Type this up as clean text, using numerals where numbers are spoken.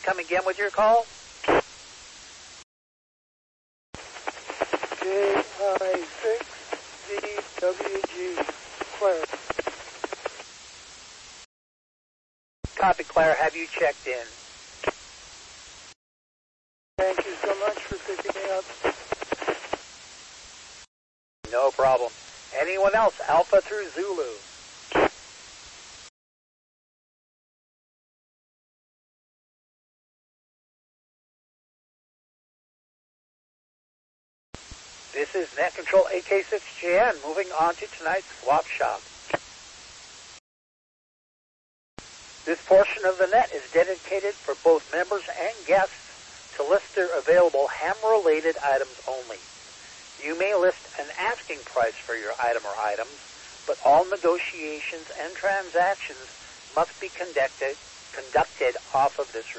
come again with your call? JI6DWG, Claire. Copy, Claire. Have you checked in? Thank you so much for picking me up. No problem. Anyone else? Alpha through Zulu. This is Net Control AK6JN, moving on to tonight's swap shop. This portion of the net is dedicated for both members and guests to list their available ham-related items only. You may list an asking price for your item or items, but all negotiations and transactions must be conducted off of this